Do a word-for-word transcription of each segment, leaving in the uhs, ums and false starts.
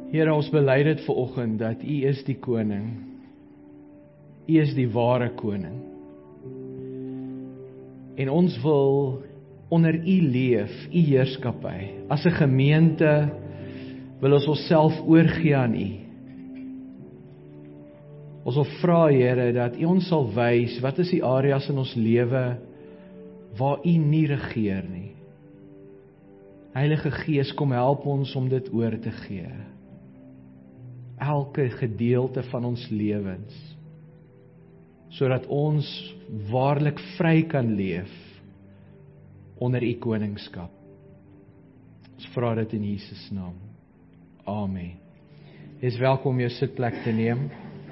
Here, ons bely dit vanoggend dat U is die koning. U is die ware koning. En ons wil onder U leef, U heerskappy. As 'n gemeente wil ons onsself oorgee aan U. Ons wil vra, Here, dat U ons sal wys, wat is die areas in ons lewe waar U nie regeer nie. Heilige Gees, kom help ons om dit oor te gee. Elke gedeelte van ons lewens, sodat ons waarlik vry kan leef onder U koningskap. Ons vra dit in Jesus naam. Amen. Jy is welkom om jou sitplek te neem.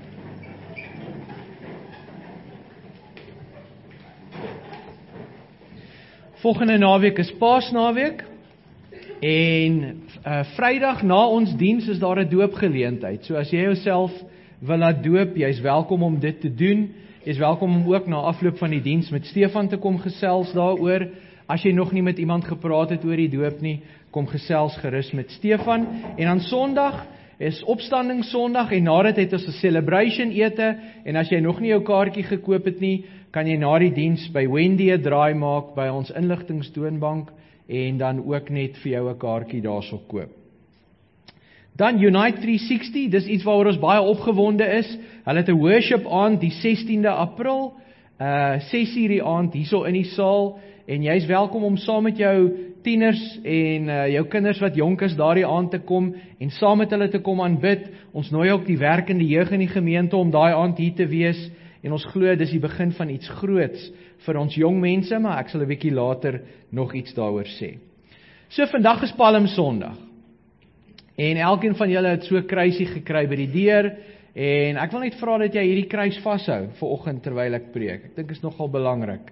Volgende naweek is Paasnaweek en uh, Vrydag na ons diens is daar 'n doopgeleentheid. So as jy jouself wil laat doop, jy is welkom om dit te doen. Jy is welkom om ook na afloop van die diens met Stefan te kom gesels daaroor. As jy nog nie met iemand gepraat het oor die doop nie, kom gesels gerus met Stefan. En aan Sondag is Opstandingssondag en na dit het ons 'n celebration ete. En as jy nog nie jou kaartjie gekoop het nie, kan jy na die diens by Wendy 'n draai maak by ons inligtingstoonbank en dan ook net vir jou 'n kaartjie daarso koop. Dan Unite drie sestig, dis iets waaroor ons baie opgewonde is. Hulle het 'n worship aand die sestiende April, uh ses uur die aand hierso in die saal en jy is welkom om saam met jou tieners en uh, jou kinders wat jonk is daardie aand te kom en saam met hulle te kom aanbid. Ons nooi ook die werkende jeug in die gemeente om daai aand hier te wees en ons glo dis die begin van iets groots vir ons jong mense, maar ek sal 'n bietjie later nog iets daaroor sê. So vandag is Palm Sondag. En elkeen van julle het so 'n kruisie gekry by die deur en ek wil net vra dat jy hierdie kruis vashou vir oggend terwyl ek preek. Ek dink is nogal belangrik.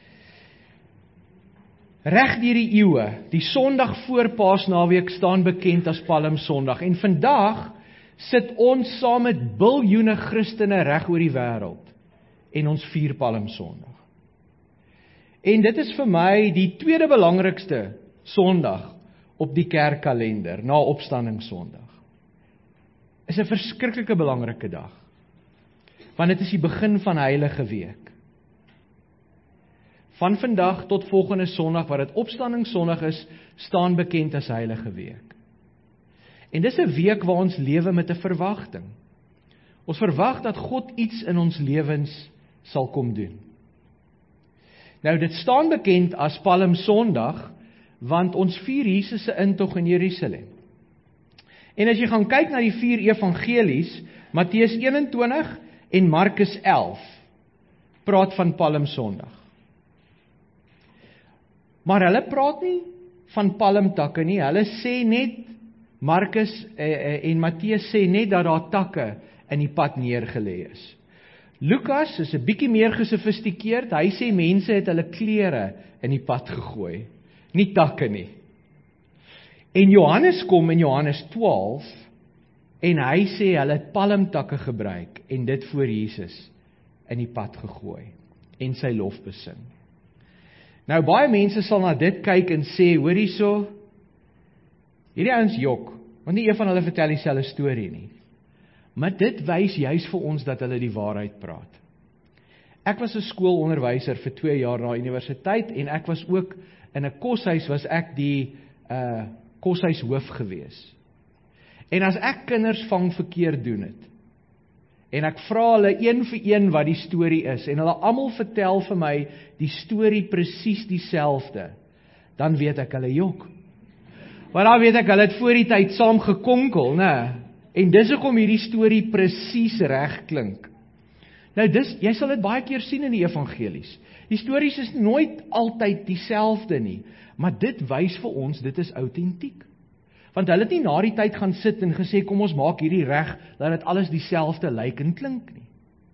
Reg deur die eeue, die Sondag voor Paasnaweek staan bekend as Palm Sondag en vandag sit ons saam met biljoene Christene reg oor die wêreld en ons vier Palm Sondag. En dit is vir my die tweede belangrikste Sondag op die kerkkalender, na Opstandingssondag. Is 'n verskriklike belangrike dag, want dit is die begin van Heilige Week. Van vandag tot volgende Sondag, wat dit Opstandingssondag is, staan bekend as Heilige Week. En dis 'n week waar ons lewe met 'n verwagting. Ons verwag dat God iets in ons lewens sal kom doen. Nou, dit staan bekend as Palm Sondag, want ons vier Jesus se intog in Jerusalem. En as jy gaan kyk na die vier evangelies, Matteus eenentwintig en Markus elf, praat van Palm Sondag. Maar hulle praat nie van palmtakke nie, hulle sê net, Markus eh, en Matteus sê net dat daar takke in die pad neergelê is. Lukas is 'n bietjie meer gesofistikeerd, hy sê mense het hulle klere in die pad gegooi, nie takke nie. En Johannes kom in Johannes twaalf en hy sê hulle het palmtakke gebruik en dit voor Jesus in die pad gegooi en sy lof besing. Nou baie mense sal na dit kyk en sê, hoor hierso, hierdie ouens jok, want nie een van hulle vertel dieselfde storie nie. Maar dit wys juis vir ons dat hulle die waarheid praat. Ek was 'n skoolonderwyser vir twee jaar na universiteit en ek was ook in 'n koshuis was ek die uh, koshuishoof gewees. En as ek kinders vang verkeerd doen het, en ek vra hulle een vir een wat die storie is, en hulle almal vertel vir my die storie presies dieselfde, dan weet ek hulle jok. Want dan weet ek hulle het voor die tyd saam gekonkel, né? En dis hoekom hierdie storie presies reg klink. Nou dis, jy sal dit baie keer sien in die evangelies. Die stories is nooit altyd dieselfde nie, maar dit wys vir ons, dit is autentiek. Want hulle het nie na die tyd gaan sit en gesê, kom ons maak hierdie reg, dat dit alles dieselfde lyk en klink nie.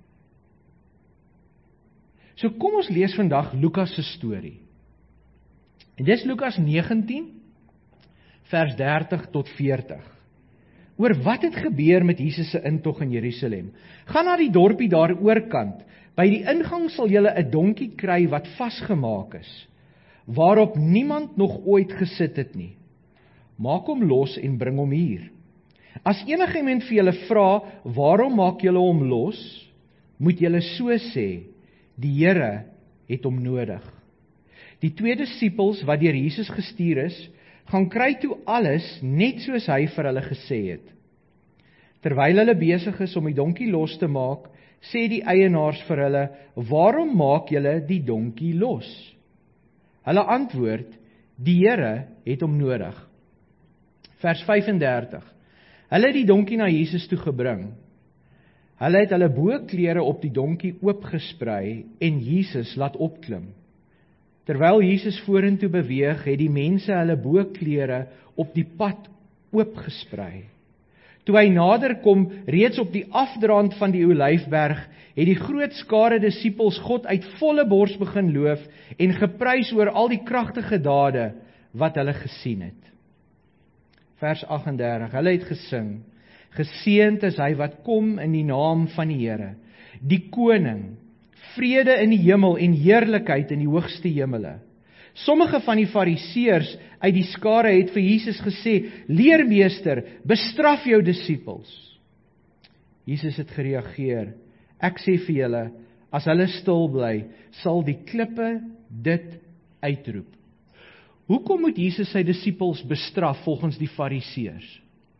So kom ons lees vandag Lukas se storie. En dis Lukas negentien, vers dertig tot veertig. Oor wat het gebeur met Jesus se intog in Jerusalem. Gaan na die dorpie daar oorkant. By die ingang sal julle 'n donkie kry wat vasgemaak is, waarop niemand nog ooit gesit het nie. Maak hom los en bring hom hier. As enige iemand vir julle vra, waarom maak julle hom los, moet julle so sê, die Here het hom nodig. Die twee disippels wat deur Jesus gestuur is, gaan kry toe alles net soos hy vir hulle gesê het. Terwyl hulle besig is om die donkie los te maak, sê die eienaars vir hulle, waarom maak julle die donkie los? Hulle antwoord, die Here het hom nodig. Vers vyf en dertig. Hulle het die donkie na Jesus toe gebring. Hulle het hulle boklere op die donkie oopgesprei en Jesus laat opklim. Terwyl Jesus vorentoe beweeg, het die mense hulle boklere op die pad oopgesprei. Toe hy nader kom, reeds op die afdraand van die Olyfberg, het die groot skare disippels God uit volle bors begin loof en geprys oor al die kragtige dade wat hulle gesien het. Vers agt en dertig, hulle het gesing, geseënd is hy wat kom in die naam van die Here, die koning, vrede in die hemel en heerlikheid in die hoogste hemele. Sommige van die fariseërs uit die skare het vir Jesus gesê, leermeester, bestraf jou disippels. Jesus het gereageer, ek sê vir julle, as hulle stil bly, sal die klippe dit uitroep. Hoekom moet Jesus sy disippels bestraf volgens die fariseërs?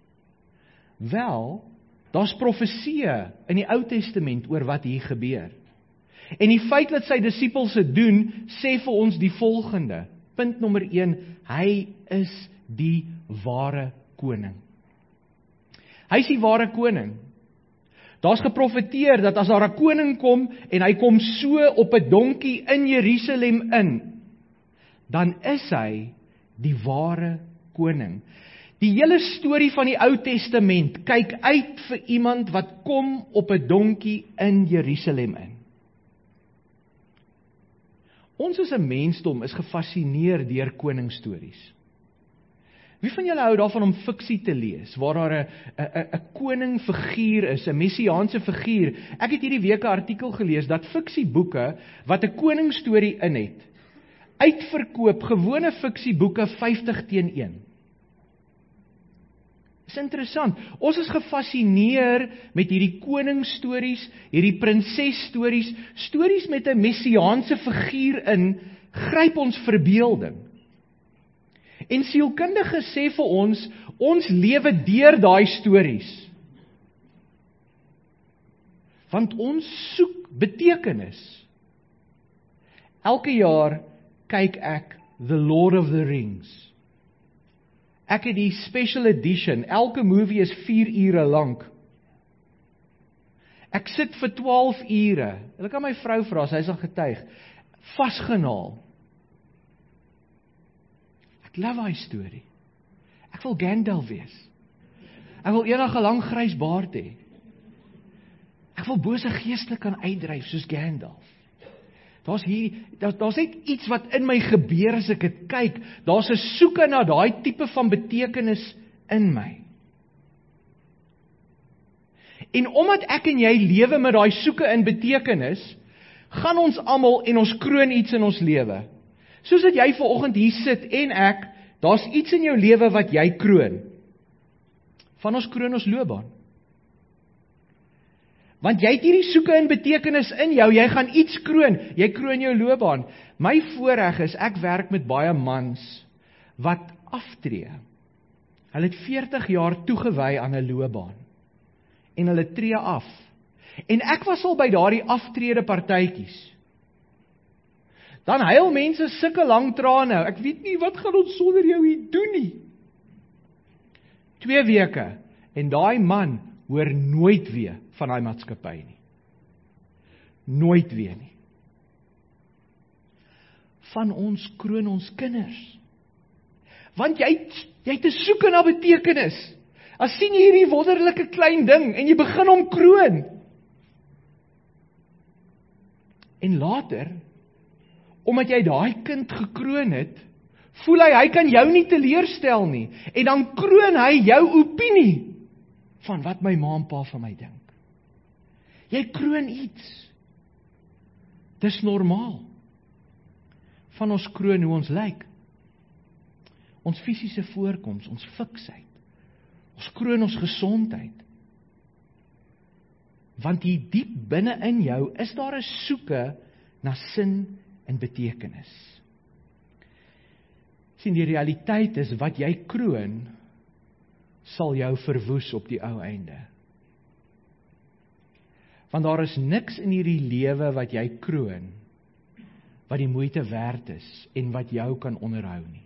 Wel, daar's profeseë in die Ou Testament oor wat hier gebeur. En die feit dat sy disippels dit doen, sê vir ons die volgende. Punt nommer een, hy is die ware koning. Hy is die ware koning. Daar's geprofeteer dat as daar 'n koning kom en hy kom so op 'n donkie in Jerusalem in, dan is hy die ware koning. Die hele storie van die Ou Testament kyk uit vir iemand wat kom op 'n donkie in Jerusalem in. Ons as 'n mensdom is gefassineer deur koningsstories. Wie van julle hou daarvan om fiksie te lees, waar daar 'n 'n 'n koning figuur is, 'n messiaanse figuur? Ek het hierdie week 'n artikel gelees dat fiksieboeke wat 'n koningsstorie in het, uitverkoop gewone fiksieboeke vyftig teen een. Dis interessant. Ons is gefassineer met hierdie koningsstories, hierdie prinsesstories, stories met 'n messiaanse figuur in, gryp ons verbeelding. En sielkundiges sê vir ons, ons lewe deur daai stories. Want ons soek betekenis. Elke jaar kyk ek The Lord of the Rings. Ek het die special edition, elke movie is vier ure lank. Ek sit vir twaalf ure, ek kan my vrou vra, sy sal getuig, vasgenaal. Ek love daai storie. Ek wil Gandalf wees. Ek wil eendag 'n lang grys baard hê. Ek wil bose geeste kan uitdryf soos Gandalf. Daar's hier, daar, daar's net iets wat in my gebeur as ek dit kyk. Daar's 'n soeke na daai tipe van betekenis in my. En omdat ek en jy lewe met daai soeke in betekenis, gaan ons almal en ons kroon iets in ons lewe. Soos dat jy vanoggend hier sit en ek, daar's iets in jou lewe wat jy kroon. Van ons kroon ons loopbaan. Want jy het hierdie soeke in betekenis in jou, jy gaan iets kroon, jy kroon jou loopbaan. My voorreg is, ek werk met baie mans wat aftree. Hulle het veertig jaar toegewy aan 'n loopbaan. En hulle tree af. En ek was al by daardie aftrede partytjies. Dan huil mense sulke lang trane, ek weet nie wat gaan ons sonder jou hier doen nie. Twee weke, en daai man hoor nooit weer van daai maatskappy nie. Nooit weer nie. Van ons kroon ons kinders. Want jy, jy het 'n soeke na betekenis. As sien jy hierdie wonderlike klein ding, en jy begin hom kroon. En later, omdat jy daai kind gekroon het, voel hy, hy kan jou nie teleurstel nie. En dan kroon hy jou opinie van wat my ma en pa van my dink. Jy kroon iets. Dis normaal. Van ons kroon hoe ons lyk. Ons fisiese voorkoms, ons fiksheid, Ons kroon ons gesondheid. Want hier diep binne in jou is daar 'n soeke na sin en betekenis. Sien, die realiteit is wat jy kroon sal jou verwoes op die ou einde. Want daar is niks in hierdie lewe wat jy kroon wat die moeite werd is en wat jou kan onderhou nie.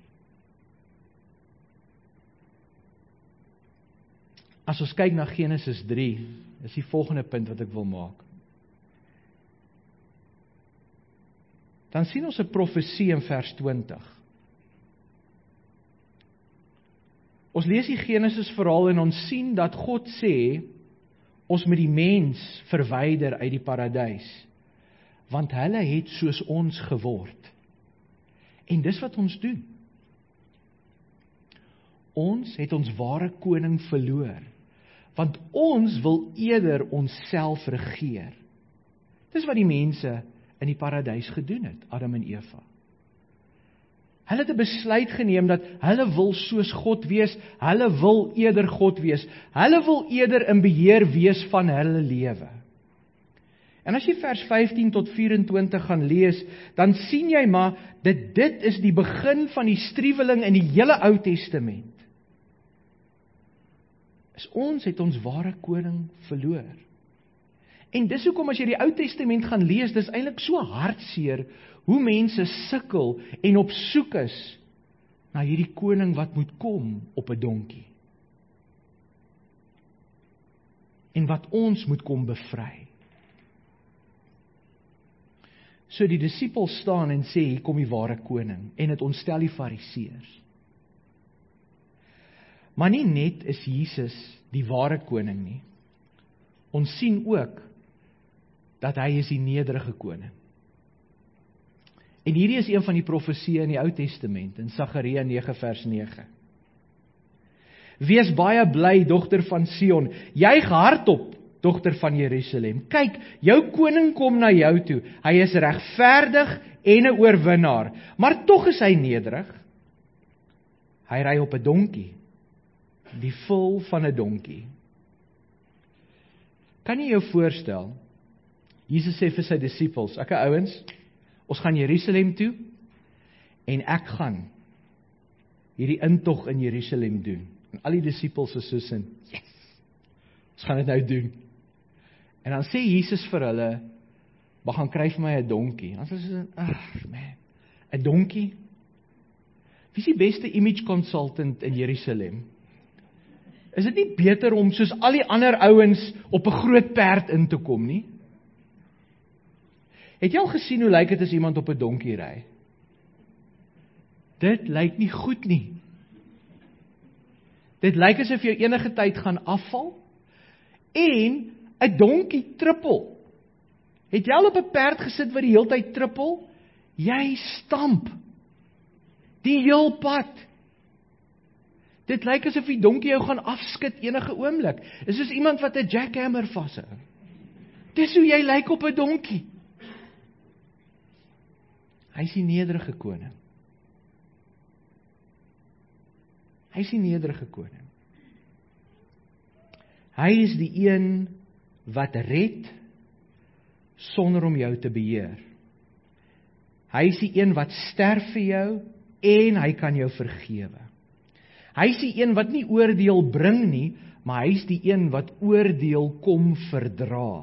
As ons kyk na Genesis drie, is die volgende punt wat ek wil maak. Dan sien ons 'n profesie in vers twintig. Ons lees die Genesis verhaal en ons sien dat God sê, ons moet die mens verwyder uit die paradys, want hulle het soos ons geword. En dis wat ons doen. Ons het ons ware koning verloor, want ons wil eerder onsself regeer. Dis wat die mense in die paradys gedoen het, Adam en Eva. Hulle het 'n besluit geneem dat hulle wil soos God wees, hulle wil eerder God wees, hulle wil eerder in beheer wees van hulle lewe. En as jy vers vyftien tot vyf-en-twintig gaan lees, dan sien jy maar, dat dit is die begin van die striweling in die hele Ou Testament. Is ons het ons ware koning verloor. En dis hoekom as jy die Ou Testament gaan lees, dis eintlik so hartseer, hoe mense sukkel en op soek is na hierdie koning wat moet kom op 'n donkie. En wat ons moet kom bevry. So die disippels staan en sê, hier kom die ware koning, en het ontstel die fariseërs. Maar nie net is Jesus die ware koning nie. Ons sien ook, dat hy is die nederige koning. En hierdie is een van die profesieë in die Ou Testament, in Sagaria nege vers nege. Wees baie bly, dogter van Sion, juig hardop, dogter van Jerusalem. Kyk, jou koning kom na jou toe, hy is regverdig en 'n oorwinnaar, maar tog is hy nederig. Hy ry op 'n donkie, die vul van 'n donkie. Kan jy jou voorstel, Jesus sê vir sy disippels, ek ouens, ons gaan Jerusalem toe, en ek gaan hierdie intog in Jerusalem doen. En al die disippels is soos in, yes, ons gaan dit nou doen. En dan sê Jesus vir hulle, maar gaan kry vir my 'n donkie. En dan sê hulle, ag man, 'n donkie? Wie is die beste image consultant in Jerusalem? Is dit nie beter om soos al die ander ouens op 'n groot perd in te kom nie? Het jy al gesien hoe lyk dit as iemand op 'n donkie ry? Dit lyk nie goed nie. Dit lyk asof jy enige tyd gaan afval, en 'n donkie trippel. Het jy al op 'n perd gesit wat die hele tyd trippel? Jy stamp. Die heel pad. Dit lyk asof die donkie jou gaan afskud enige oomblik. Dit is soos iemand wat 'n jackhammer vashou. Dis hoe jy lyk op 'n donkie. Hy is die nederige koning. Hy is die nederige koning. Hy is die een wat red sonder om jou te beheer. Hy is die een wat sterf vir jou en hy kan jou vergewe. Hy is die een wat nie oordeel bring nie, maar hy is die een wat oordeel kom verdra.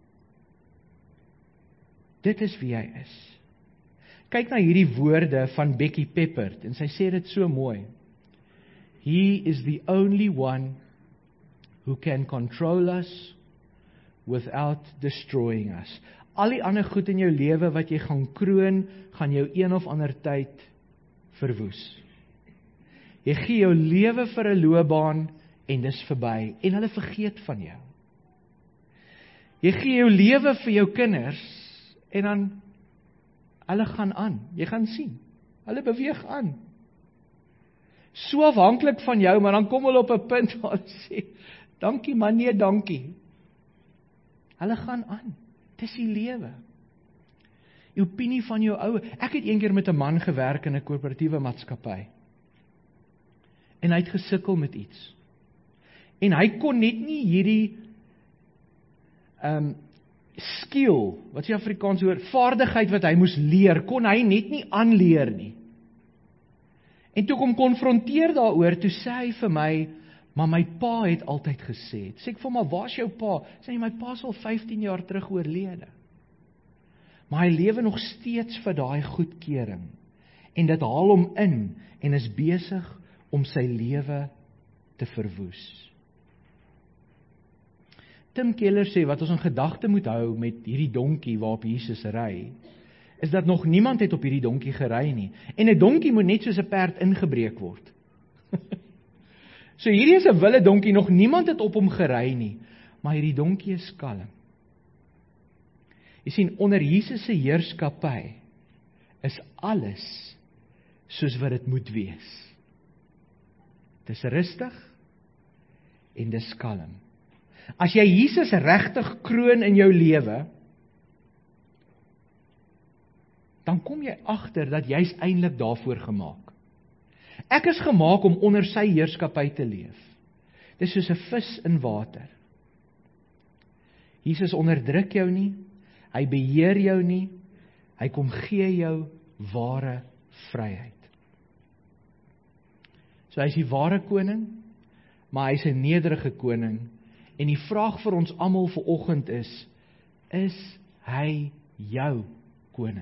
Dit is wie hy is. Kyk na hierdie woorde van Becky Peppert, en sy sê dit so mooi. He is the only one who can control us without destroying us. Al die ander goed in jou lewe wat jy gaan kroon, gaan jou een of ander tyd verwoes. Jy gee jou lewe vir 'n loopbaan en dis verby, en hulle vergeet van jou. Jy gee jou lewe vir jou kinders en dan hulle gaan aan. Jy gaan sien. Hulle beweeg aan. So afhanklik van jou, maar dan kom hulle op 'n punt waar hulle sê, dankie man, nee dankie. Hulle gaan aan. Dis die lewe. Die opinie van jou ouer. Ek het eendag met 'n man gewerk in 'n koöperatiewe maatskappy. En hy het gesukkel met iets. En hy kon net nie hierdie um, skill, wat is die Afrikaanse woord, vaardigheid wat hy moes leer, kon hy net nie aanleer nie. En toe kom konfronteer daaroor, toe sê hy vir my, maar my pa het altyd gesê, sê ek vir my, waar is jou pa? Sê hy, my pa is al vyftien jaar terug oorlede. Maar hy lewe nog steeds vir daai goedkeuring, en dit haal hom in, en is besig om sy lewe te verwoes. Tim Keller sê, wat ons in gedagte moet hou met hierdie donkie waarop Jesus ry, is dat nog niemand het op hierdie donkie gery nie. En 'n donkie moet net soos 'n perd ingebreek word. So hierdie is 'n wille donkie, nog niemand het op hom gery nie, maar hierdie donkie is kalm. Jy sien, onder Jesus se heerskappy is alles soos wat dit moet wees. Dis rustig en dis kalm. As jy Jesus regtig kroon in jou lewe, dan kom jy agter dat jy's eintlik daarvoor gemaak. Ek is gemaak om onder sy heerskappy te leef. Dis soos 'n vis in water. Jesus onderdruk jou nie, hy beheer jou nie, hy kom gee jou ware vryheid. So hy is die ware koning, maar hy is 'n nederige koning, en die vraag vir ons almal vanoggend is, is hy jou koning?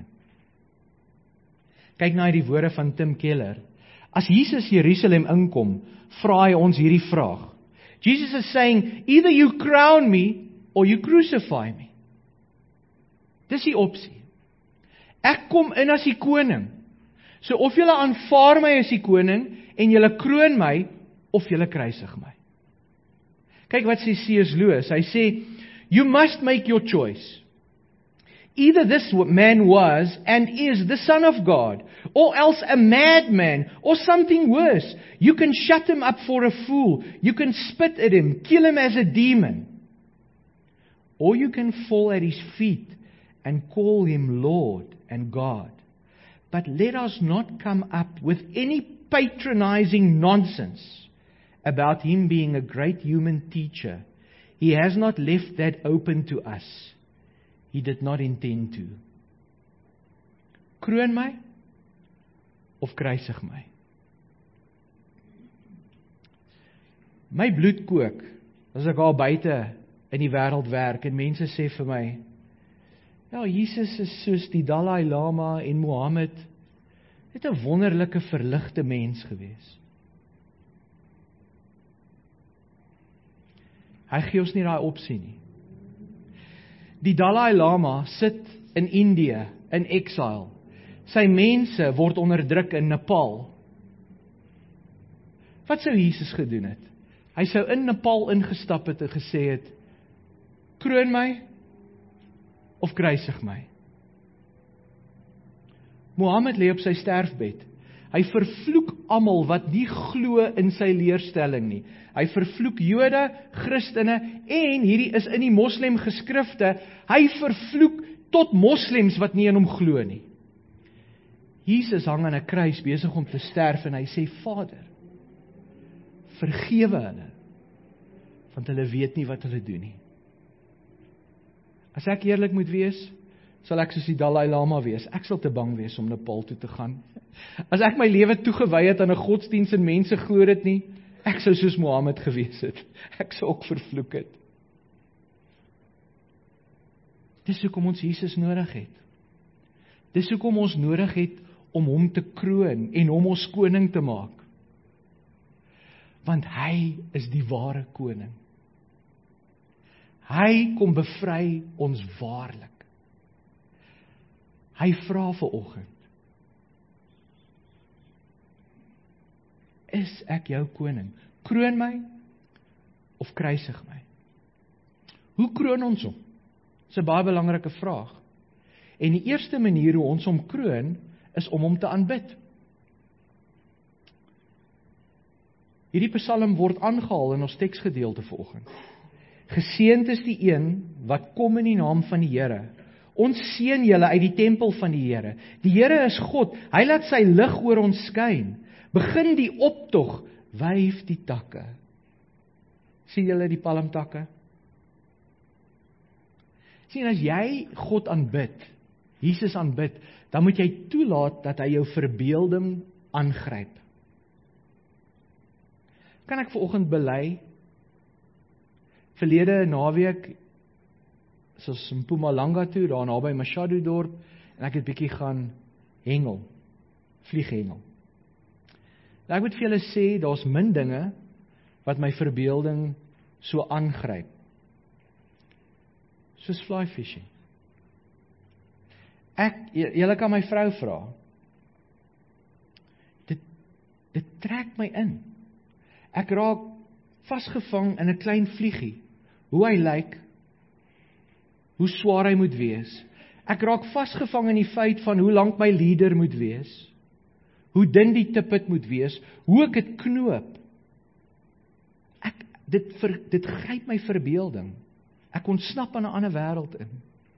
Kyk na die woorde van Tim Keller. As Jesus Jerusalem inkom, vra hy ons hierdie vraag. Jesus is saying, either you crown me, or you crucify me. Dis die opsie. Ek kom in as die koning. So of julle aanvaar my as die koning, en julle kroon my, of julle kruisig my. Kyk wat sê C S Lewis, hy sê, you must make your choice. Either this man was and is the Son of God, or else a madman, or something worse. You can shut him up for a fool. You can spit at him, kill him as a demon. Or you can fall at his feet and call him Lord and God. But let us not come up with any patronizing nonsense about him being a great human teacher. He has not left that open to us. He did not intend to. Kroon my of kruisig my? My bloed kook as ek al buite in die wêreld werk en mense sê vir my, ja, Jesus is soos die Dalai Lama en Mohammed, net 'n wonderlike verligte mens gewees. Hy gee ons nie daai opsie nie. Die Dalai Lama sit in Indië, in exile. Sy mense word onderdruk in Nepal. Wat sou Jesus gedoen het? Hy sou in Nepal ingestap het en gesê het, kroon my of kruisig my? Mohammed lê op sy sterfbed. Hy vervloek almal wat nie glo in sy leerstelling nie. Hy vervloek Jode, Christene en hierdie is in die Moslem geskrifte, hy vervloek tot moslems wat nie in hom glo nie. Jesus hang aan 'n kruis besig om te sterf en hy sê, Vader, vergewe hulle, want hulle weet nie wat hulle doen nie. As ek eerlik moet wees, sal ek soos die Dalai Lama wees. Ek sal te bang wees om Nepal toe te gaan. As ek my lewe toegewy het aan 'n godsdiens en mense glo dit nie, ek sou soos Mohammed gewees het. Ek sou ook vervloek het. Dis hoekom ons Jesus nodig het. Dis hoekom ons nodig het om hom te kroon en hom ons koning te maak. Want hy is die ware koning. Hy kom bevry ons waarlik. Hy vra vanoggend, is ek jou koning? Kroon my of kruisig my? Hoe kroon ons hom? Dis 'n baie belangrike vraag. En die eerste manier hoe ons hom kroon, is om hom te aanbid. Hierdie psalm word aangehaal in ons teksgedeelte vanoggend. Geseënd is die een wat kom in die naam van die Here. Ons seën julle uit die tempel van die Here. Die Here is God, hy laat sy lig oor ons skyn. Begin die optog, wyf die takke. Sien julle die palmtakke? Sien, as jy God aanbid, Jesus aanbid, dan moet jy toelaat dat hy jou verbeelding aangryp. Kan ek vanoggend bely? Verlede naweek, soos in Mpumalanga toe, daar naby Machado dorp, en ek het bietjie gaan hengel, vlieghengel. Nou ek moet vir julle sê, daar's min dinge wat my verbeelding so aangryp. Soos fly fishing. Ek, julle kan my vrou vra. Dit, dit trek my in. Ek raak vasgevang in 'n klein vliegie. Hoe hy lyk, hoe swaar hy moet wees. Ek raak vasgevang in die feit van hoe lank my leader moet wees. Hoe dun die tippet moet wees, hoe ek dit knoop. Ek, dit, ver, dit gryp my verbeelding. Ek ontsnap aan 'n ander wêreld in.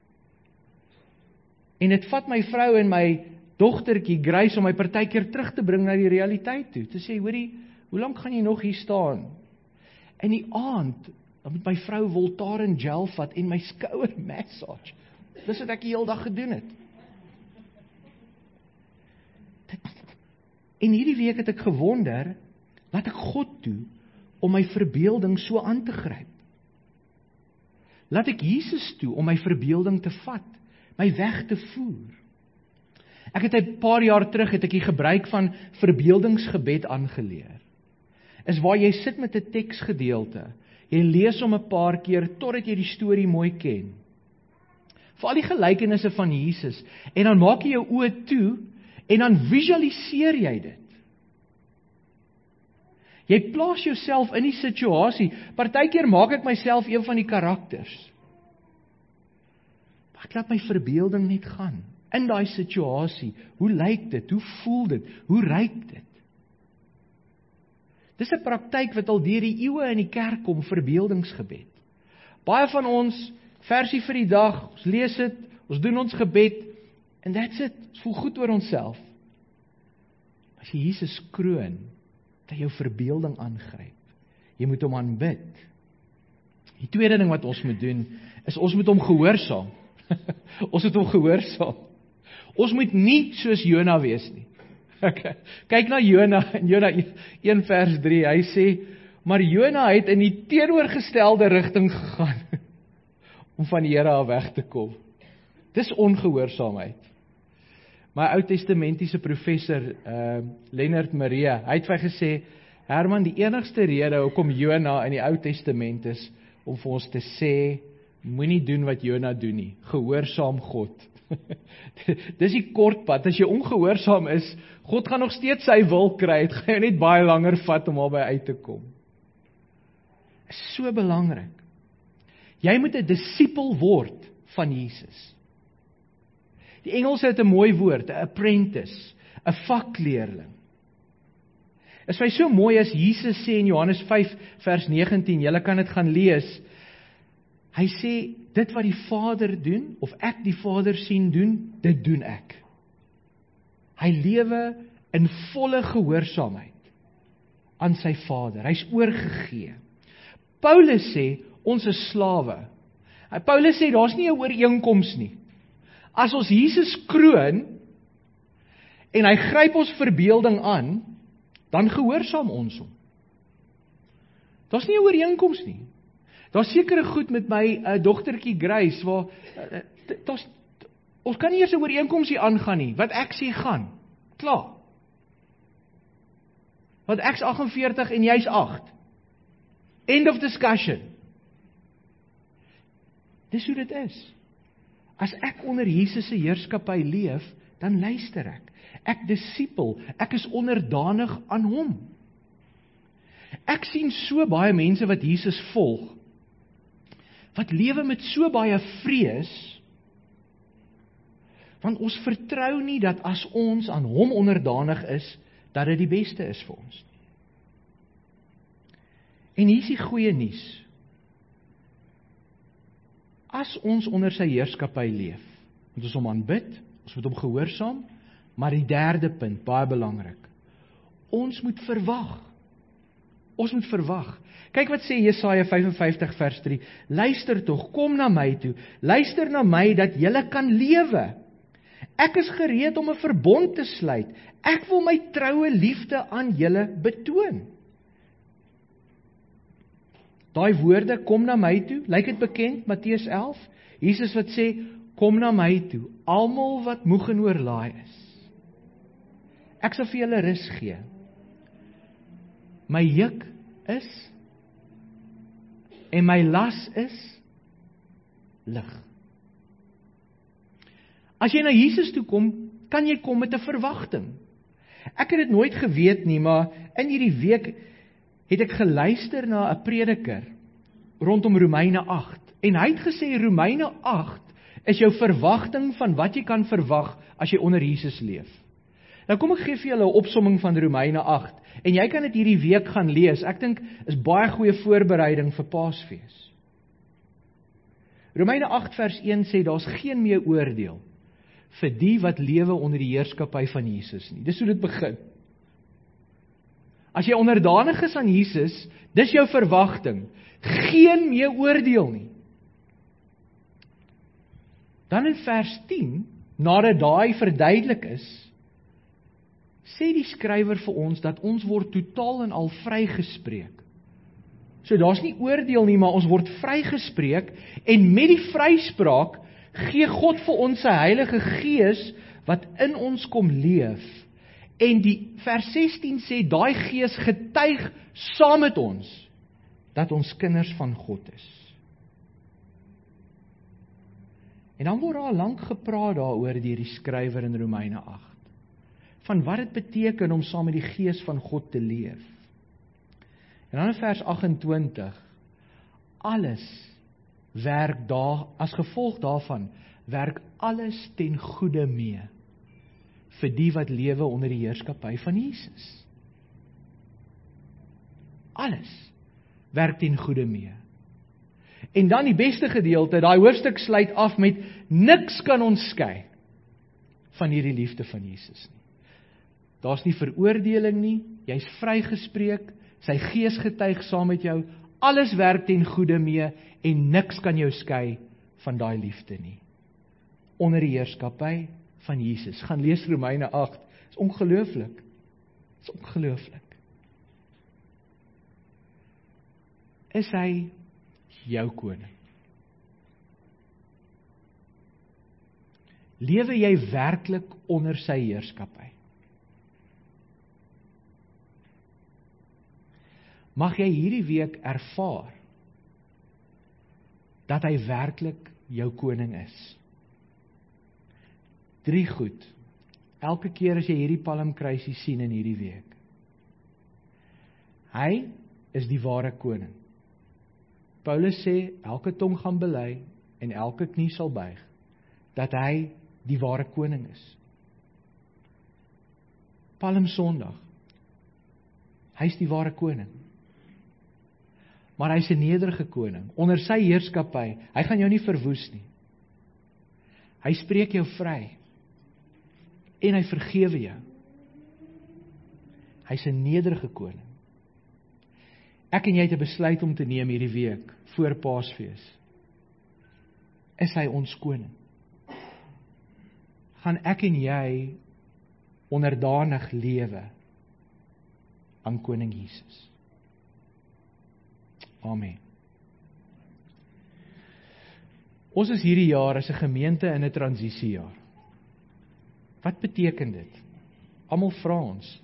En dit vat my vrou en my dogtertjie Grace om my partykeer terug te bring na die realiteit toe. Te sê, hoorie, hoe lank gaan jy nog hier staan? In die aand, dan moet my vrou Voltaren gel vat en my skouer massage. Dis wat ek die hele dag gedoen het. Dit, en hierdie week het ek gewonder, laat ek God toe om my verbeelding so aan te gryp. Laat ek Jesus toe om my verbeelding te vat, my weg te voer. Ek het 'n paar jaar terug het ek die gebruik van verbeeldingsgebed aangeleer. Is waar jy sit met 'n teksgedeelte, jy lees hom 'n paar keer totdat jy die storie mooi ken. Vir al die gelykenisse van Jesus, en dan maak jy jou oë toe en dan visualiseer jy dit. Jy plaas jouself in die situasie. Partykeer maak ek myself een van die karakters. Maar ek laat my verbeelding net gaan. In daai situasie, hoe lyk dit? Hoe voel dit? Hoe ruik dit? Dis 'n praktyk wat al deur die eeue in die kerk kom, verbeeldingsgebed. Baie van ons, versie vir die dag, ons lees dit, ons doen ons gebed, and that's it, ons voel goed oor onsself. As jy Jesus kroon, dat jou verbeelding aangryp. Jy moet hom aanbid. Die tweede ding wat ons moet doen, is ons moet hom gehoorsaam. Ons moet hom gehoorsaam. Ons moet nie soos Jona wees nie. Kyk na Jona, in Jona een vers drie, hy sê, maar Jona het in die teenoorgestelde rigting gegaan, om van die Here af weg te kom. Dis ongehoorsaamheid. My Ou Testamentiese professor, uh, Leonard Maria, hy het vir gesê, Herman, die enigste rede hoekom Jona in die Ou Testament is, om vir ons te sê, moenie doen wat Jona doen nie, gehoorsaam God. Dis die kort pad, as jy ongehoorsaam is, God gaan nog steeds sy wil kry, het gaan jou net baie langer vat om albei uit te kom. Is so belangrik. Jy moet 'n disipel word van Jesus. Die Engels het 'n mooi woord, 'n apprentice, 'n vakleerling. Is vir so mooi as Jesus sê in Johannes vyf vers negentien, julle kan dit gaan lees. Hy sê, dit wat die Vader doen, of ek die Vader sien doen, dit doen ek. Hy lewe in volle gehoorsaamheid aan sy Vader. Hy's oorgegee. Paulus sê, ons is slawe. Paulus sê, daar's nie 'n ooreenkoms nie. As ons Jesus kroon, en hy gryp ons verbeelding aan, dan gehoorsaam ons hom. Daar's nie 'n ooreenkoms nie. Daar's sekere goed met my uh, dogtertjie Grace, waar, uh, daar's, ons kan nie eers 'n ooreenkoms hier aangaan nie, wat ek sê gaan, klaar. Want ek's agt en veertig en jy's agt. End of discussion. Dis hoe dit is. As ek onder Jesus se heerskappy leef, dan luister ek. Ek disipel, ek is onderdanig aan hom. Ek sien so baie mense wat Jesus volg, wat lewe met so baie vrees, want ons vertrou nie dat as ons aan hom onderdanig is, dat dit die beste is vir ons. En hier is die goeie nuus. As ons onder sy heerskappy leef, moet ons hom aanbid, ons moet hom gehoorsaam, maar die derde punt, baie belangrik, ons moet verwag. Ons moet verwag. Kyk wat sê Jesaja vyf en vyftig vers drie. Luister tog, kom na my toe. Luister na my dat julle kan lewe. Ek is gereed om 'n verbond te sluit. Ek wil my troue liefde aan julle betoon. Daai woorde, kom na my toe, lyk dit bekend, Matteus elf? Jesus wat sê, kom na my toe, almal wat moeg en oorlaai is. Ek sal vir julle rus gee. My juk is, en my las is, lig. As jy na Jesus toe kom, kan jy kom met 'n verwagting. Ek het dit nooit geweet nie, maar in hierdie week het ek geluister na 'n prediker rondom Romeine agt. En hy het gesê Romeine agt is jou verwagting van wat jy kan verwag as jy onder Jesus leef. Nou kom ek gee vir julle 'n opsomming van Romeine agt en jy kan dit hierdie week gaan lees. Ek dink is baie goeie voorbereiding vir Paasfees. Romeine agt vers een sê daar's geen meer oordeel vir die wat lewe onder die heerskappy van Jesus nie. Dis hoe dit begin. As jy onderdanig is aan Jesus, dis jou verwagting. Geen meer oordeel nie. Dan in vers tien, nadat daai verduidelik is, sê die skrywer vir ons dat ons word totaal en al vrygespreek. So daar's nie oordeel nie, maar ons word vrygespreek en met die vryspraak gee God vir ons sy Heilige Gees wat in ons kom leef. En die vers sestien sê daai Gees getuig saam met ons dat ons kinders van God is. En dan word daar lank gepraat daaroor deur die skrywer in Romeine agt. Van wat dit beteken om saam met die Gees van God te leef. En dan in vers agt-en-twintig, alles werk daar, as gevolg daarvan, werk alles ten goeie mee, vir die wat lewe onder die heerskappy van Jesus. Alles werk ten goeie mee. En dan die beste gedeelte, daai hoofstuk sluit af met, niks kan ons skei van hierdie liefde van Jesus nie. Daar's nie veroordeling nie, jy's vrygespreek, sy Gees getuig saam met jou, alles werk ten goeie mee, en niks kan jou skei van daai liefde nie. Onder die heerskappy van Jesus. Gaan lees Romeine agt, is ongelooflik, is ongelooflik. Is hy jou koning? Lewe jy werklik onder sy heerskappy? Mag jy hierdie week ervaar dat hy werklik jou koning is. Drie goed, elke keer as jy hierdie palmkruisie sien in hierdie week. Hy is die ware koning. Paulus sê, elke tong gaan bely en elke knie sal buig, dat hy die ware koning is. Palmsondag, hy is die ware koning. Maar hy is 'n nederige koning, onder sy heerskappy, hy gaan jou nie verwoes nie. Hy spreek jou vry, en hy vergewe jou. Hy is 'n nederige koning. Ek en jy het 'n besluit om te neem hierdie week, voor Paasfees. Is hy ons koning? Gaan ek en jy onderdanig lewe aan koning Jesus? Amen. Ons is hierdie jaar as 'n gemeente in 'n transisiejaar. Wat beteken dit? Almal vra ons.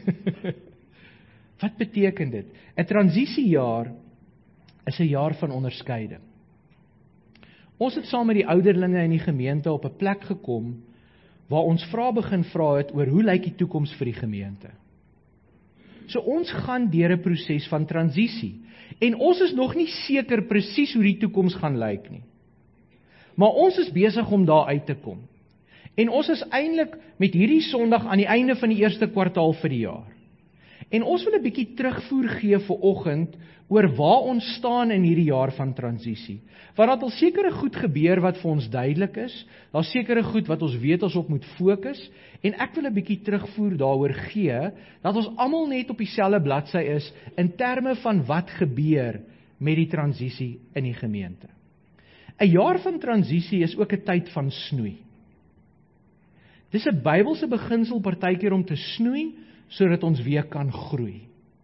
Wat beteken dit? 'n Transisiejaar is 'n jaar van onderskeiding. Ons het saam met die ouderlinge in die gemeente op 'n plek gekom waar ons vra begin vra het oor hoe lyk die toekoms vir die gemeente. So ons gaan deur 'n proses van transisie. En ons is nog nie seker presies hoe die toekoms gaan lyk nie. Maar ons is besig om daar uit te kom. En ons is eintlik met hierdie Sondag aan die einde van die eerste kwartaal vir die jaar. En ons wil 'n bietjie terugvoer gee vir oggend oor waar ons staan in hierdie jaar van transisie. Want dat al sekere goed gebeur wat vir ons duidelik is, daar sekere goed wat ons weet ons op moet fokus, en ek wil 'n bietjie terugvoer daaroor gee, dat ons almal net op dieselfde bladsy is, in terme van wat gebeur met die transisie in die gemeente. 'n Jaar van transisie is ook 'n tyd van snoei. Dis 'n Bybelse beginsel partykeer om te snoei, sodat ons weer kan groei.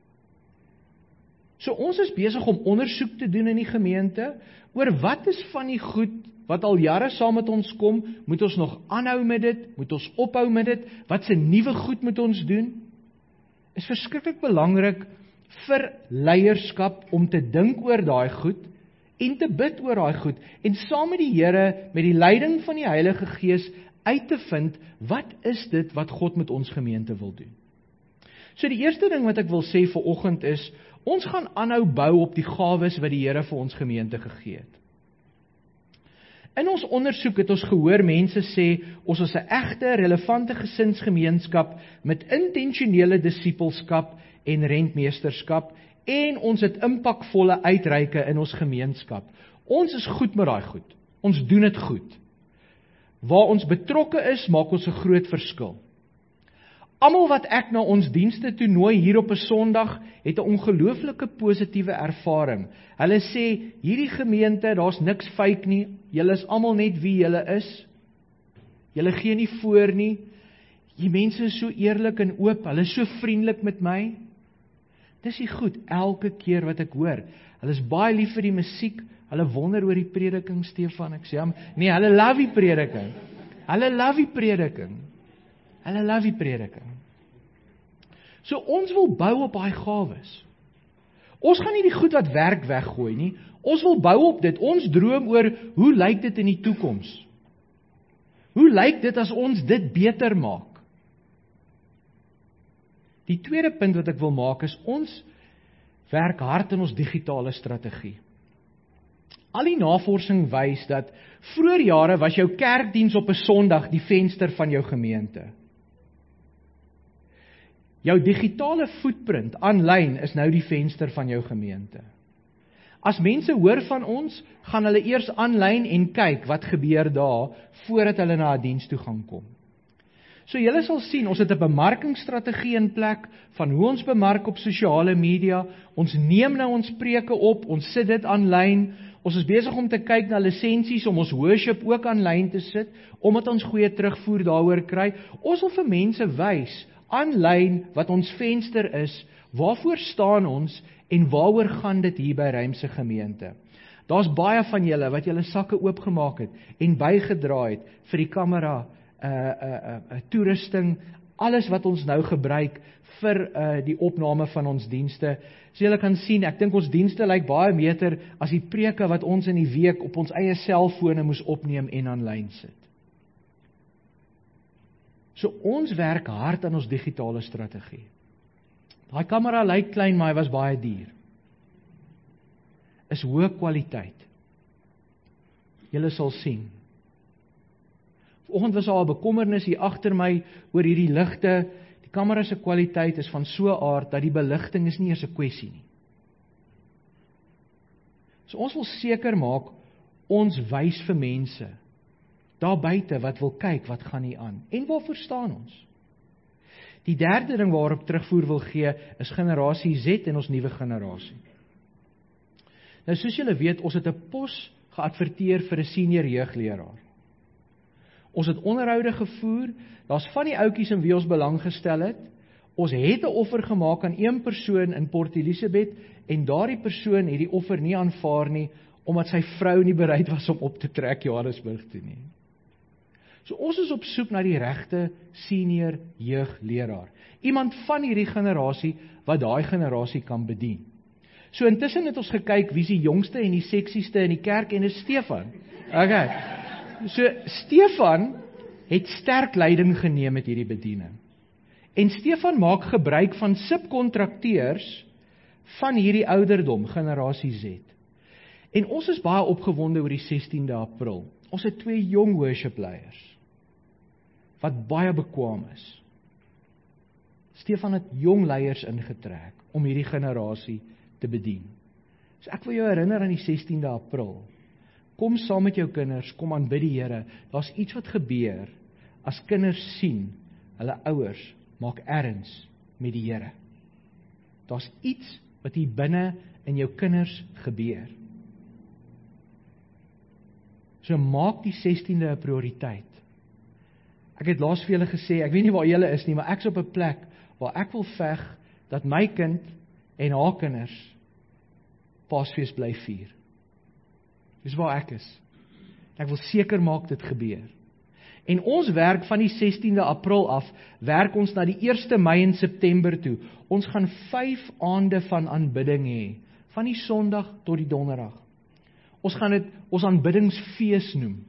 So ons is besig om ondersoek te doen in die gemeente, oor wat is van die goed, wat al jare saam met ons kom, moet ons nog aanhou met dit, moet ons ophou met dit, wat se nuwe goed moet ons doen? Is verskriklik belangrik vir leierskap om te dink oor daai goed, en te bid oor daai goed, en saam met die Here, met die leiding van die Heilige Gees, uit te vind, wat is dit wat God met ons gemeente wil doen? So die eerste ding wat ek wil sê vir oggend is, ons gaan aanhou bou op die gawes wat die Here vir ons gemeente gegee het. In ons ondersoek het ons gehoor mense sê, ons is 'n egte, relevante gesinsgemeenskap met intentionele disippelskap en rentmeesterskap, en ons het impakvolle uitreike in ons gemeenskap. Ons is goed met daai goed. Ons doen dit goed. Waar ons betrokke is, maak ons 'n groot verskil. Almal wat ek na ons dienste toe nooi hier op 'n Sondag, het 'n ongelooflike positiewe ervaring. Hulle sê, hierdie gemeente, daar's niks fake nie, julle is almal net wie julle is. Julle gee nie voor nie. Die mense is so eerlik en oop, hulle is so vriendelik met my. Dis die goed, elke keer wat ek hoor. Hulle is baie lief vir die musiek, hulle wonder oor die prediking, Stefan, ek sê, nee, hulle love die prediking. Hulle love die prediking. Hulle love die prediking. So ons wil bou op daai gawes. Ons gaan nie die goed wat werk weggooi nie. Ons wil bou op dit. Ons droom oor, hoe lyk dit in die toekoms? Hoe lyk dit as ons dit beter maak? Die tweede punt wat ek wil maak is, ons werk hard in ons digitale strategie. Al die navorsing wys dat vroeër jare was jou kerkdiens op 'n Sondag die venster van jou gemeente. Jou digitale footprint aanlyn is nou die venster van jou gemeente. As mense hoor van ons, gaan hulle eers aanlyn en kyk wat gebeur daar, voordat hulle na 'n diens toe gaan kom. So julle sal sien, ons het 'n bemarkingsstrategie in plek, van hoe ons bemark op sosiale media, ons neem nou ons preke op, ons sit dit aanlyn, ons is besig om te kyk na lisensies om ons worship ook aanlyn te sit, omdat ons goeie terugvoer daaroor kry. Ons wil vir mense wys, aanlyn, wat ons venster is, waarvoor staan ons, en waaroor gaan dit hier by Rymse gemeente. Daar's baie van julle, wat julle sakke oopgemaak het, en bygedra het, vir die kamera, Uh, uh, uh, toerusting, alles wat ons nou gebruik vir uh, die opname van ons dienste. So julle kan sien, ek dink ons dienste lyk baie beter as die preke wat ons in die week op ons eie selfone moes opneem en aanlyn sit. So ons werk hard aan ons digitale strategie. Daai kamera lyk klein, maar hy was baie duur. Is hoë kwaliteit. Julle sal sien. Vanoggend was daar 'n bekommernis hier agter my oor hierdie ligte. Die kamera se kwaliteit is van so 'n aard dat die beligting is nie eers 'n kwessie nie. So ons wil seker maak ons wys vir mense daar buite wat wil kyk wat gaan hier aan en waarvoor staan ons. Die derde ding waarop terugvoer wil gee is generasie Z en ons nuwe generasie. Nou soos julle weet, ons het 'n pos geadverteer vir 'n senior jeugleraar. Ons het onderhoude gevoer, daar's van die ouetjies in wie ons belang gestel het. Ons het 'n offer gemaak aan een persoon in Port Elizabeth, en daardie persoon het die offer nie aanvaar nie, omdat sy vrou nie bereid was om op te trek Johannesburg toe nie. So ons is op soek na die regte senior jeugleraar. Iemand van hierdie generasie, wat daai generasie kan bedien. So intussen het ons gekyk, wie is die jongste en die seksieste in die kerk, en is Stefan. Okay. So Stefan het sterk leiding geneem met hierdie bediening. En Stefan maak gebruik van subkontrakteurs van hierdie ouderdom, generasie Z. En ons is baie opgewonde oor die sestiende April. Ons het twee jong worship leiers, wat baie bekwaam is. Stefan het jong leiers ingetrek om hierdie generasie te bedien. So ek wil jou herinner aan die sestiende April. Kom saam met jou kinders, kom aanbid die Here. Daar's iets wat gebeur as kinders sien, hulle ouers maak erns met die Here. Daar's iets wat hier binne in jou kinders gebeur. So maak die sestiende 'n prioriteit. Ek het laas vir julle gesê, ek weet nie waar julle is nie, maar ek's op 'n plek waar ek wil veg dat my kind en haar kinders Paasfees bly vier. Dis waar ek is. Ek wil seker maak dit gebeur. En ons werk van die sestiende April af, werk ons na die eerste Mei en September toe. Ons gaan vyf aande van aanbidding hê, van die Sondag tot die Donderdag. Ons gaan dit ons aanbiddingsfees noem.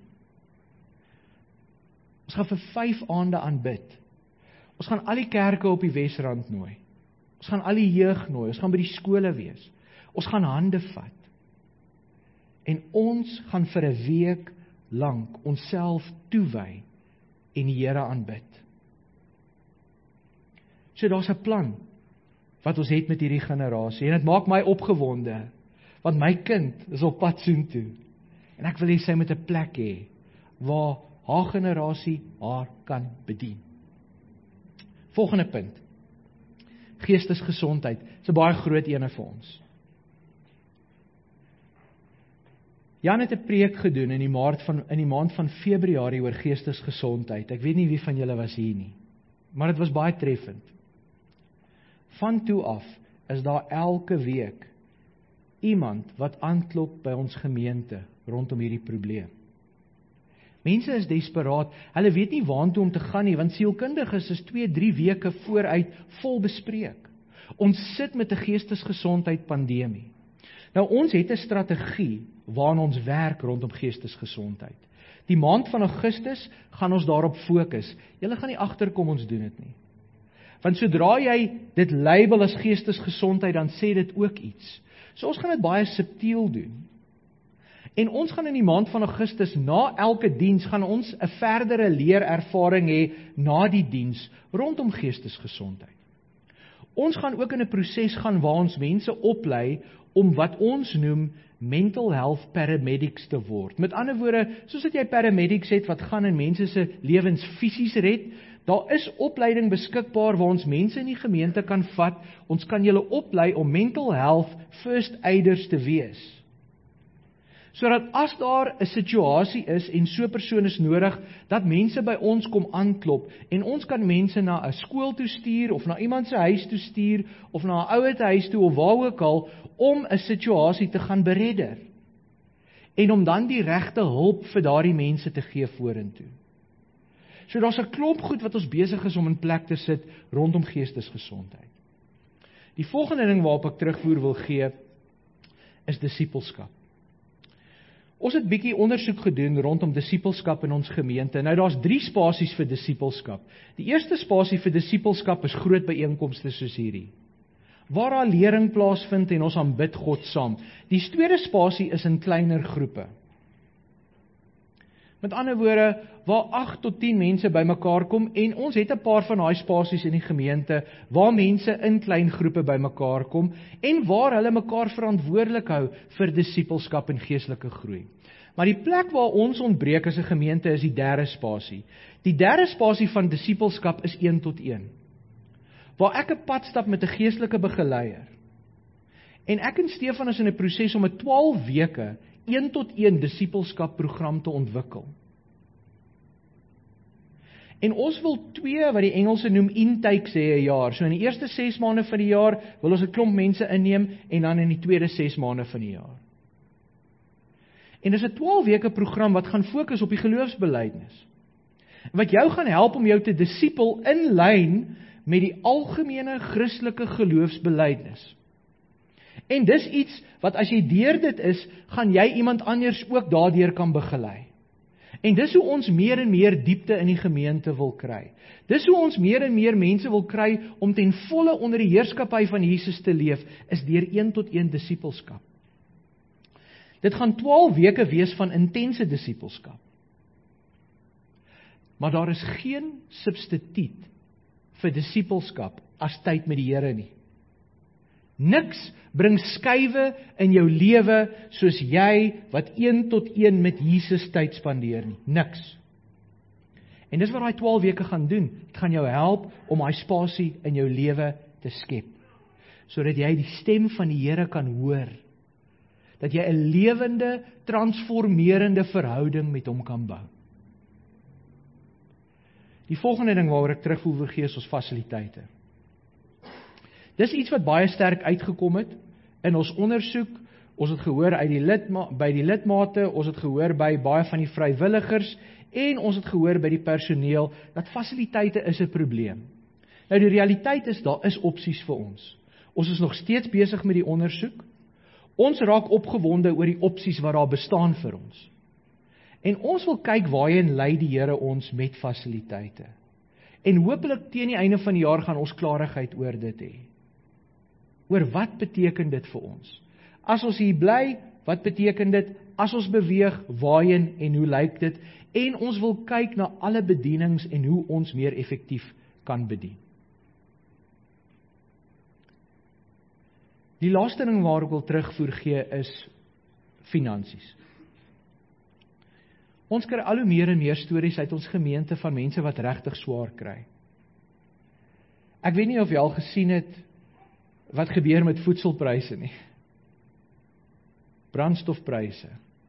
Ons gaan vir vyf aande aanbid. Ons gaan al die kerke op die Wesrand nooi. Ons gaan al die jeug nooi, ons gaan by die skole wees. Ons gaan hande vat. En ons gaan vir 'n week lank onsself toewy en die Here aanbid. So daar's 'n plan wat ons het met hierdie generasie en dit maak my opgewonde want my kind is op pad soontoe. En ek wil hê sy moet 'n plek hê waar haar generasie haar kan bedien. Volgende punt. Geestesgesondheid. Dis 'n baie groot ene vir ons. Jan het 'n preek gedoen in die maand van in die maand van Februarie oor geestesgesondheid. Ek weet nie wie van julle was hier nie, maar dit was baie treffend. Van toe af is daar elke week iemand wat aanklop by ons gemeente rondom hierdie probleem. Mense is desperaat. Hulle weet nie waartoe om te gaan nie, want sielkundiges is twee, drie weke vooruit vol bespreek. Ons sit met 'n geestesgesondheid pandemie. Nou ons het 'n strategie waaraan ons werk rondom geestesgesondheid. Die maand van Augustus gaan ons daarop fokus. Julle gaan nie agterkom ons doen dit nie. Want sodra jy dit label as geestesgesondheid, dan sê dit ook iets. So ons gaan dit baie subtiel doen. En ons gaan in die maand van Augustus, na elke diens, gaan ons 'n verdere leerervaring hê na die diens rondom geestesgesondheid. Ons gaan ook in 'n proses gaan waar ons mense oplei om wat ons noem mental health paramedics te word. Met ander woorde, soos dat jy paramedics het wat gaan in mense se lewens fisies red, daar is opleiding beskikbaar waar ons mense in die gemeente kan vat. Ons kan julle oplei om mental health first aiders te wees. Sodat as daar 'n situasie is en so 'n persoon is nodig, dat mense by ons kom aanklop en ons kan mense na 'n skool toe stuur of na iemand se huis toe stuur of na 'n ouete huis toe of waar ook al om 'n situasie te gaan beredder. En om dan die regte hulp vir daardie mense te gee vorentoe. So daar's 'n klomp goed wat ons besig is om in plek te sit rondom geestesgesondheid. Die volgende ding waarop ek terugvoer wil gee is disippelskap. Ons het bietjie ondersoek gedoen rondom disippelskap in ons gemeente. Nou daar's drie spasies vir disippelskap. Die eerste spasie vir disippelskap is groot byeenkomste soos hierdie, waar daar lering plaasvind en ons aanbid God saam. Die tweede spasie is in kleiner groepe. Met ander woorde, waar agt tot tien mense bymekaar kom en ons het 'n paar van daai spasies in die gemeente waar mense in klein groepe bymekaar kom en waar hulle mekaar verantwoordelik hou vir disippelskap en geestelike groei. Maar die plek waar ons ontbreek as 'n gemeente is die derde spasie. Die derde spasie van disippelskap is een tot een. Waar ek 'n pad stap met 'n geestelike begeleier. En ek en Stefan is in 'n proses om 'n twaalf weke een tot een disippelskap program te ontwikkel. En ons wil twee wat die Engelse noem intakes hê 'n jaar. So in die eerste ses maande van die jaar wil ons 'n klomp mense inneem en dan in die tweede ses maande van die jaar. En dis 'n twaalf weke program wat gaan fokus op die geloofsbelijdenis. Wat jou gaan help om jou te disipel in lyn met die algemene Christelike geloofsbelijdenis. En dis iets wat as jy deur dit is, gaan jy iemand anders ook daardeur kan begelei. En dis hoe ons meer en meer diepte in die gemeente wil kry. Dis hoe ons meer en meer mense wil kry om ten volle onder die heerskappy van Jesus te leef, is deur een tot een disippelskap. Dit gaan twaalf weke wees van intense disippelskap. Maar daar is geen substituut vir disippelskap as tyd met die Here nie. Niks bring skuwe in jou lewe soos jy wat een tot een met Jesus tyd spandeer nie. Niks. En dis wat daai twaalf weke gaan doen. Dit gaan jou help om daai spasie in jou lewe te skep, sodat jy die stem van die Here kan hoor. Dat jy 'n lewende, transformerende verhouding met hom kan bou. Die volgende ding waaroor ek terugvoer wil gee is ons fasiliteite. Dis iets wat baie sterk uitgekom het in ons ondersoek. Ons het gehoor uit die lidma- by die lidmate, ons het gehoor by baie van die vrywilligers en ons het gehoor by die personeel dat fasiliteite is 'n probleem. Nou die realiteit is, daar is opsies vir ons. Ons is nog steeds besig met die ondersoek. Ons raak opgewonde oor die opsies wat daar bestaan vir ons. En ons wil kyk waarheen lei die Here ons met fasiliteite. En hopelik teen die einde van die jaar gaan ons klarigheid oor dit hê. Oor wat beteken dit vir ons? As ons hier bly, wat beteken dit? As ons beweeg, waarheen en hoe lyk dit? En ons wil kyk na alle bedienings en hoe ons meer effektief kan bedien. Die laaste ding waar ek wil terugvoer gee is finansies. Ons kry al hoe meer en meer stories uit ons gemeente van mense wat regtig swaar kry. Ek weet nie of jy al gesien het wat gebeur met voedselpryse nie. Brandstofpryse.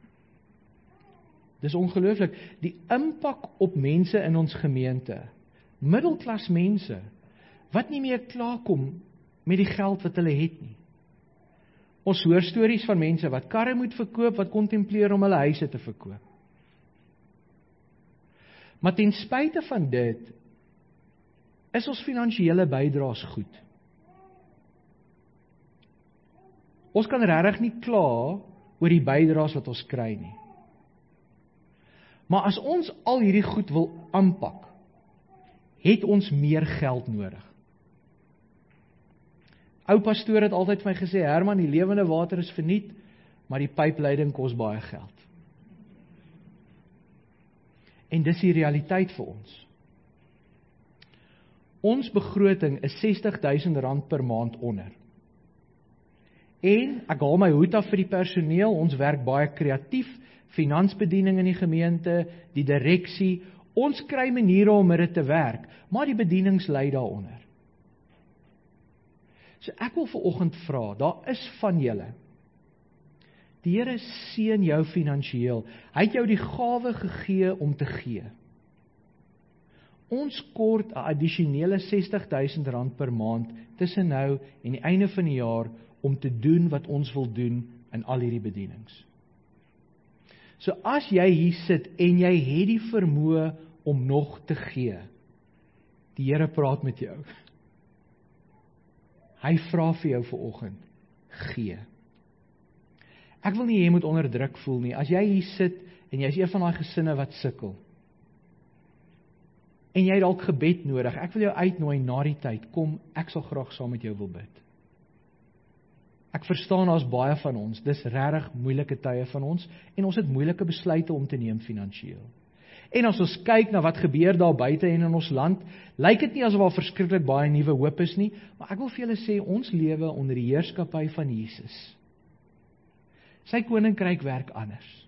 Dis ongelooflik. Die impak op mense in ons gemeente, middelklas mense, wat nie meer klaarkom met die geld wat hulle het nie. Ons hoor stories van mense wat karre moet verkoop, wat kontempleer om hulle huise te verkoop. Maar ten spyte van dit, is ons finansiële bydraes goed. Ons kan regtig nie kla oor die bydraes wat ons kry nie. Maar as ons al hierdie goed wil aanpak, het ons meer geld nodig. Ou pastoor het altyd vir my gesê, Herman, die lewende water is verniet, maar die pypleiding kos baie geld. En dis die realiteit vir ons. Ons begroting is sestig duisend rand per maand onder. En ek haal my hoed af vir die personeel, ons werk baie kreatief, finansbediening in die gemeente, die direksie, ons kry maniere om dit te werk, maar die bedienings lei daaronder. So ek wil vanoggend vra, daar is van julle, die Here seën jou finansiëel, hy het jou die gawe gegee om te gee. Ons kort 'n addisionele sestig duisend rand per maand tussen nou en die einde van die jaar om te doen wat ons wil doen in al hierdie bedienings. So as jy hier sit en jy het die vermoë om nog te gee, die Here praat met jou. Hy vra vir jou vanoggend, gee. Ek wil nie jy moet onder druk voel nie. As jy hier sit en jy is een van daai gesinne wat sukkel, en jy het dalk gebed nodig, ek wil jou uitnooi na die tyd, kom, ek sal graag saam met jou wil bid. Ek verstaan, daar's baie van ons, dis regtig moeilike tye van ons, en ons het moeilike besluite om te neem finansiëel. En as ons kyk na wat gebeur daar buite en in ons land, lyk dit nie asof daar verskriklik baie nuwe hoop is nie, maar ek wil vir julle sê, ons lewe onder die heerskappy van Jesus. Sy koninkryk werk anders.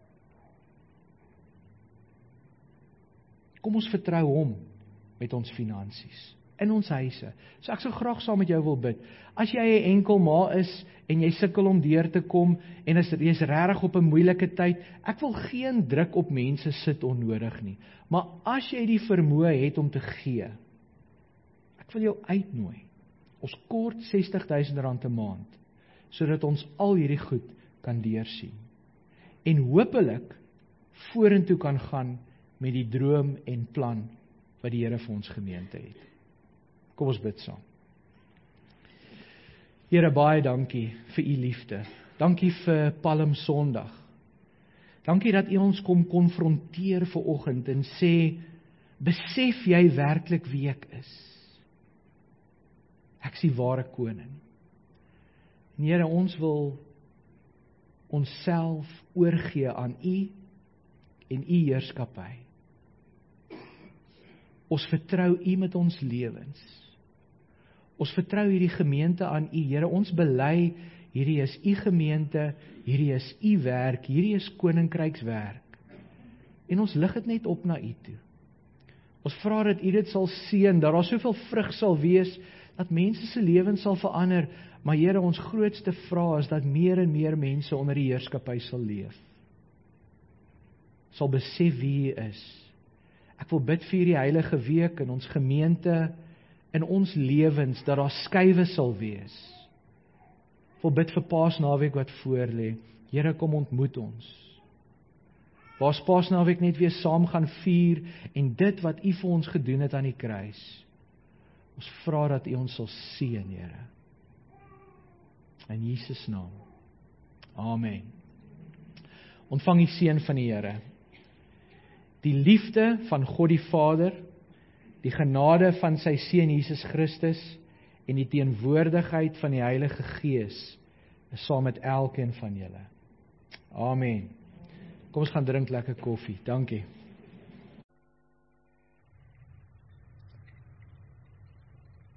Kom ons vertrou hom met ons finansies, in ons huise. So ek sal graag saam met jou wil bid. As jy 'n enkel ma is, en jy sukkel om deur te kom, en as jy is regtig op 'n moeilike tyd, ek wil geen druk op mense sit onnodig nie. Maar as jy die vermoë het om te gee, ek wil jou uitnooi, ons kort sestig duisend rand 'n maand, sodat ons al hierdie goed kan deursien. En hopelik vorentoe kan gaan met die droom en plan wat die Here vir ons gemeente het. Kom ons bid saam. Here, baie dankie vir u liefde. Dankie vir Palm Sondag. Dankie dat u ons kom konfronteer vanoggend en sê, besef jy werklik wie ek is? Ek is die ware koning. En Here, ons wil onsself oorgee aan u en u heerskappy. Ons vertrou u met ons lewens. Ons vertrou hierdie gemeente aan U, Here, ons bely, hierdie is U gemeente, hierdie is U werk, hierdie is koninkrykswerk. En ons lig dit net op na U toe. Ons vra dat U dit sal seën, dat daar soveel vrug sal wees, dat mense se lewens sal verander, maar Here, ons grootste vraag is dat meer en meer mense onder die heerskappy sal leef. Sal besef wie U is. Ek wil bid vir hierdie heilige week in ons gemeente, in ons lewens, dat daar skuwe sal wees. Ek wil bid vir Paasnaweek wat voor lê. Here, kom ontmoet ons. Waar ons Paasnaweek net weer saam gaan vier, en dit wat U vir ons gedoen het aan die kruis. Ons vra dat U ons sal seën, Here. In Jesus naam. Amen. Ontvang die seën van die Here. Die liefde van God die Vader, die genade van sy Seun Jesus Christus en die teenwoordigheid van die Heilige Gees is saam met elkeen van julle. Amen. Kom ons gaan drink lekker koffie. Dankie.